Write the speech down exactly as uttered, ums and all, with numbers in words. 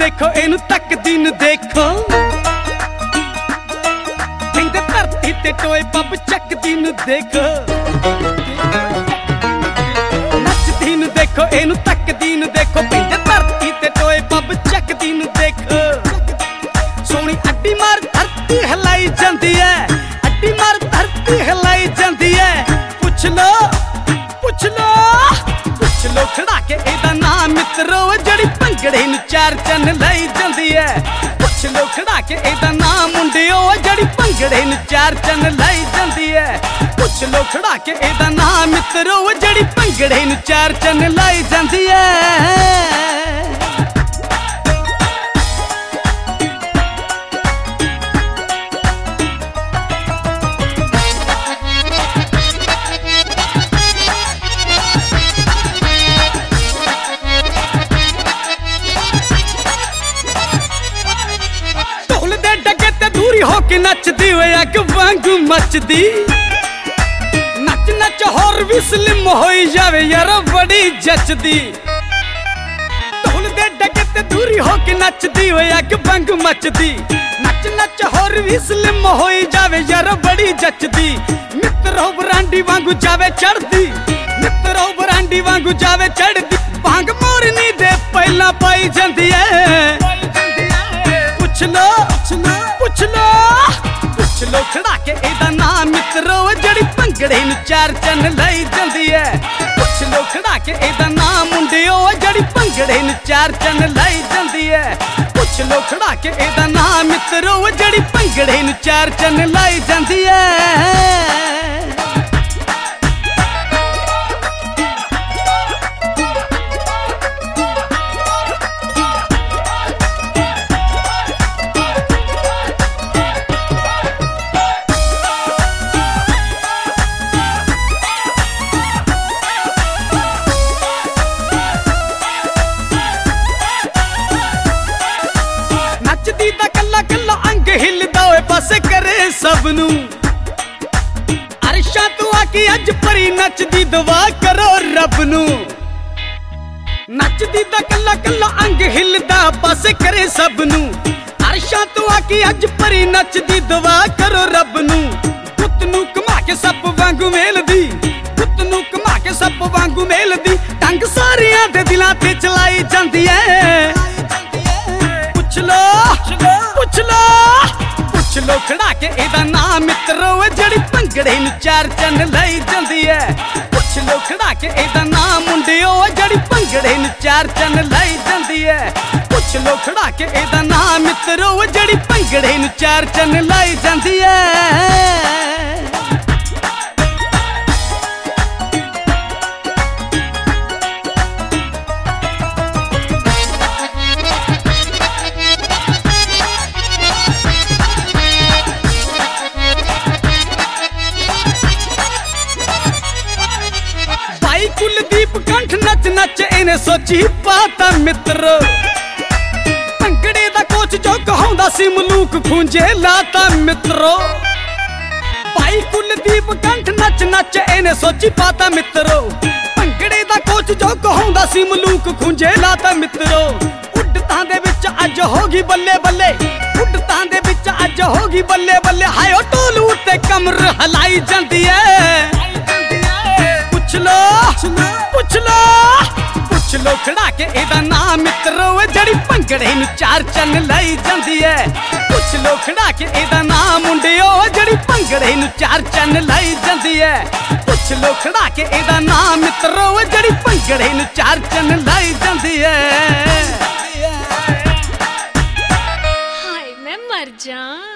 देखो इनू तकदी नू देखो कहंदे धरती ते टोए पब चकदी नू देखो नचदी नू देखो इनू तकदी नू देखो कहंदे धरती ते टोए पब चकदी नू देखो सोहणी अड्डी मार धरती हिलाई जांदी है अड्डी मार धरती हिलाई जांदी है पुछ लो पुछ लो पुछ लो खड़ा के एदा नाम मित्रो जड़ी भंगड़े नू चार चन्न लाई जांदी है पुछ लो खड़ा के एदा नाम मुंडियो जड़ी भंगड़े नू चार चन्न लाई जांदी है पुछ लो खड़ा के एदा नाम मित्रो जड़ी भंगड़े नू चार चन्न लाई जांदी है। होके नचदी वे अग वांगू मचदी नच नच होर भी स्लिम होई जावे यार बड़ी जचदी ढोल दे डगे ते दूरी होके नचदी वे अग वांगू मचदी नच नच होर भी स्लिम होई जावे यार बड़ी जचदी मित्रो बरांडी वांगू जावे चढ़दी मित्रो बरांडी वांगू जावे चढ़दी भांग मोरनी दे पहला पाई जांदी है पुछ लो पुछ लो पुछ लो खड़ा के एदा नाम मित्रो जड़ी भंगड़े नू चार चन्न लाई जांदी है पुछ लो खड़ा के एदा नाम मुंडियो जड़ी भंगड़े नू चार चन्न लाई जांदी है पुछ लो खड़ा के एदा नाम मित्रो जड़ी भंगड़े नू चार चन्न लाई जांदी है। नचदी दा कल्ला कल्ला अंग हिलदा होए बस करे सबनू अरशां तू आके अज परी नचदी दुआ करो रब नू नचदी दा कल्ला कल्ला अंग हिलदा बस करे सबनू अरशां तू आके अज परी नचदी दुआ करो रब नू पुत नू घुमा के सप वांगू मेलदी पुत नू घुमा के सप वांगू मेलदी टंग सारियां दे दिलां ते चलाई जांदी है पुछ लो पुछ लो पुछ लो खड़ा के एदा नाम मित्रो जड़ी भंगड़े नू चार चन्न लाई जांदी है पुछ लो खड़ा के एदा नाम मुंडियो जड़ी भंगड़े नू चार चन्न लाई जांदी है पुछ लो खड़ा के एदा नाम मित्रो जड़ी भंगड़े नू चार चन्न लाई जांदी है। कुलदीप कंठ नच नच इन्हें सोची पाता मित्रो भंगड़े दा कोच जो कहांदा सी मलूक खूंजे लाता मित्रो भाई कुलदीप कंठ नच नच इन्हें सोची पाता मित्रो भंगड़े दा कोच जो कहांदा सी मलूक खूंजे लाता मित्रो उड़तां दे विच अज होगी बल्ले बल्ले उड़तां दे विच अज होगी बल्ले बल्ले हाय ओ ढोल उत्ते कमर हलाई जांदी है पुछ लो पुछ लो पुछ लो खड़ा के एदा नाम मित्रो जड़ी भंगड़े नू चार चन्न लाई जांदी है पुछ लो खड़ा के एदा नाम मुंडियो जड़ी भंगड़े नू चार चन्न लाई जांदी है पुछ लो खड़ा के एदा नाम मित्रो जड़ी भंगड़े नू चार चन्न लाई जांदी है। हाय मैं मर जा।